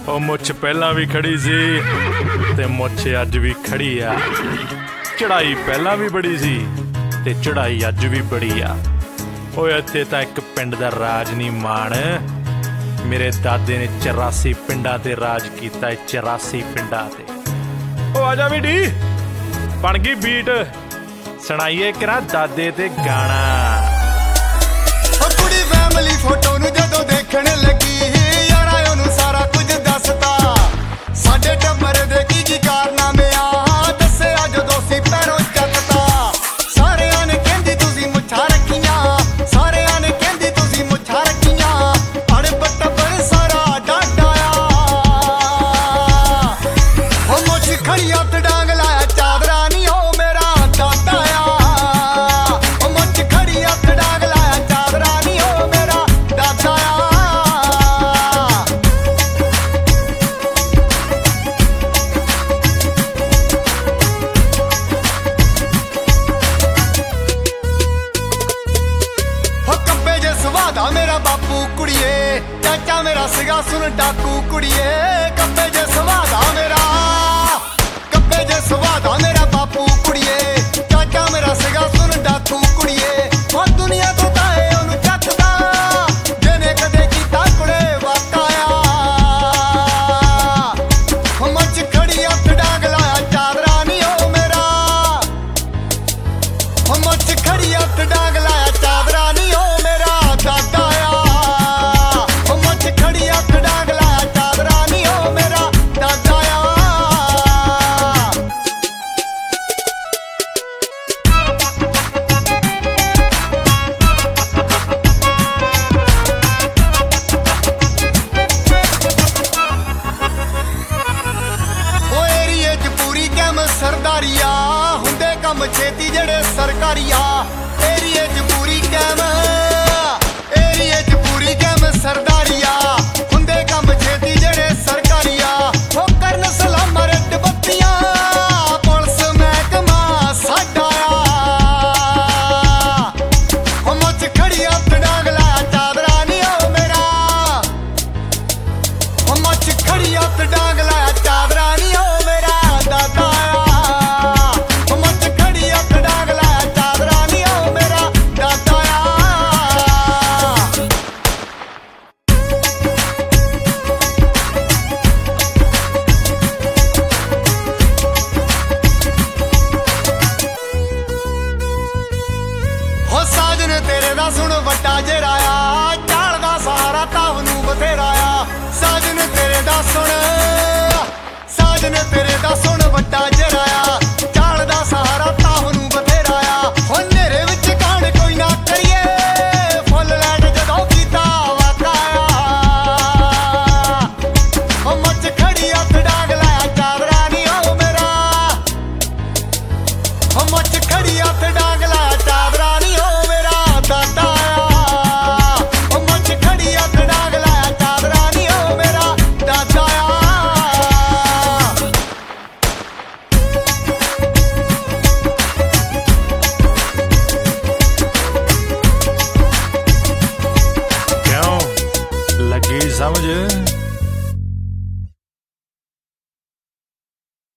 ਉਹ ਮੁੱਛ ਪਹਿਲਾਂ ਵੀ ਖੜੀ ਸੀ ਤੇ ਮੁੱਛ ਅੱਜ ਵੀ ਖੜੀ ਆ। ਚੜਾਈ ਪਹਿਲਾਂ ਵੀ ਬੜੀ ਸੀ ਤੇ ਚੜਾਈ ਅੱਜ ਵੀ ਬੜੀ ਆ। ਓਏ ਇੱਥੇ ਤਾਂ ਇੱਕ ਪਿੰਡ ਦਾ ਰਾਜ ਨਹੀਂ ਮਾਣ, ਮੇਰੇ ਦਾਦੇ ਨੇ 84 ਪਿੰਡਾਂ ਤੇ ਰਾਜ ਕੀਤਾ। 84 ਪਿੰਡਾਂ ਤੇ। ਉਹ ਆ ਜਾ ਵੀ ਡੀ, ਬਣ ਗਈ ਬੀਟ, ਸੁਣਾਈਏ ਕਿਰਾ ਦਾਦੇ ਤੇ ਗਾਣਾ। ਕੁੜੀ ਫੈਮਿਲੀ ਫੋਟੋ ਨੂੰ ਜਦੋਂ ਦੇਖਣ ਲੱਗੀ ਯਾਰਾ ਉਹਨੂੰ ਸਾਰਾ ਕੁਝ ਦੱਸਤਾ। ਸਾਡੇ ਟੱਬਰ ਦੇ ਕੀ ਕਾਰਨਾਮੇ ਆ ਦੱਸਿਆ ਜਦੋਂ ਸੀ ਪੈਰੋਂ ਚੱਕਤਾ। ਸਾਰਿਆਂ ਨੇ ਕਹਿੰਦੀ ਤੁਸੀਂ ਮੁੱਛਾਂ ਰੱਖੀਆਂ, ਸਾਰਿਆਂ ਨੇ ਕਹਿੰਦੀ ਤੁਸੀਂ ਮੁੱਛਾਂ ਰੱਖੀਆਂ। ਅੜਬ ਟੱਬਰ ਸਾਰਾ ਡਾਡਾ ਆ। ਉਹ ਮੁੱਛ ਖੜੀ ਹੱਥ ਡਾਂਗ ਲਾਇਆ ਚਾਦਰਾ ਨੀ ਉਹ ਮੇਰਾ ਦਾਦਾ ਆ। ਉਹ ਮੁੱਛ ਖੜੀ ਹੱਥ ਡਾਂਗ ਲਾਇਆ ਚਾਦਰਾ ਨੀ ਉਹ ਮੇਰਾ ਦਾਦਾ ਆ। ਕੱਬੇ ਜੇ ਸੁਭਾਅ ਦਾ ਮੇਰਾ ਬਾਪੂ ਕੁੜੀਏ, ਚਾਚਾ ਮੇਰਾ ਸੀਗਾ ਸੁਣ ਡਾਕੂ ਕੁੜੀਏ। ਕੱਬੇ ਜੇ ਸੁਭਾਅ ਦਾ ਮੇਰਾ, ਕੱਬੇ ਜੇ ਸੁਭਾਅ ਦਾ ਮੇਰਾ ਬਾਪੂ ਕੁੜੀਏ, ਚਾਚਾ ਮੇਰਾ ਸੀਗਾ ਸੁਣ ਡਾਕੂ ਕੁੜੀਏ। ਉਹ ਦੁਨੀਆ ਤੋਂ ਤਾਂ ਇਹ ਉਹਨੂੰ ਚੱਕਦਾ ਜਿਹਨੇ ਕਦੇ ਕੀਤਾ ਕੁੜੇ ਵਾਕਾਇਆ। ਉਹ ਮੱਚ ਖੜੀ ਹੱਥ ਡਾਂਗ ਲਾਇਆ ਚਾਦਰਾ ਨੀ ਉਹ ਮੇਰਾ। ਉਹ ਮੱਚ ਖੜੀ ਹੱਥ ਡਾਂਗ ਲਾਇਆ ਚਾਦਰਾ ਨੀ ਉਹ ਮੇਰਾ ਦਾਦਾ ਆ। ਉਹ ਮੱਚ ਖੜੀ ਹੱਥ ਡਾਂਗ ਲਾਇਆ ਚਾਦਰਾ ਨੀ ਉਹ ਮੇਰਾ ਦਾਦਾ ਆ। ਉਹ ਏਰੀਏ 'ਚ ਪੂਰੀ ਕੈਮ ਸਰਦਾਰੀਆ ਹੁੰਦੇ ਕੰਮ ਛੇਤੀ ਜਿਹੜੇ ਸਰਕਾਰੀਆ। ਏਰੀਏ 'ਚ ਪੂਰੀ ਕੈਮ, ਏਰੀਏ 'ਚ ਪੂਰੀ ਕੈਮ ਸਰਦਾਰੀਆ ਹੁੰਦੇ ਕੰਮ ਛੇਤੀ ਜਿਹੜੇ ਸਰਕਾਰੀਆ। ਉਹ ਕਰਨ ਸਲਾਮ ਰੇਟ ਬੱਤੀਆਂ ਪੁਲਿਸ ਮਹਿਕਮਾ ਸਾਡਾ ਆ। ਉਹ ਮੁੱਛ ਖੜੀ ਹੱਥ ਡਾਂਗ ਲਾਇਆ ਚਾਦਰਾ ਨੀ ਉਹ ਮੇਰਾ। ਉਹ ਮੁੱਛ ਖੜੀ ਹੱਥ ਡਾਂਗ ਲਾਇਆ ਚਾਦਰਾ ਨੀ ਉਹ ਮੇਰਾ ਦਾਦਾ ਆ। ਉਹ ਮੁੱਛ ਖੜੀ ਹੱਥ ਡਾਂਗ ਲਾਇਆ ਚਾਦਰਾ ਨੀ ਉਹ ਮੇਰਾ ਦਾਦਾ ਆ। ਹੋ ਸਾਜਨ ਤੇਰੇ ਦਾ ਸੁਣ ਵੱਡਾ ਜਿਹੜਾ ਆ, ਚਾਲ ਦਾ ਸਹਾਰਾ ਤਾਵ ਨੂੰ ਬਥੇਰਾ ਆ। ਸਾਜਨ ਤੇਰੇ ਦਾ ਸੁਣ, ਸਾਜਨ ਤੇਰੇ ਦਾ ਸੁਣ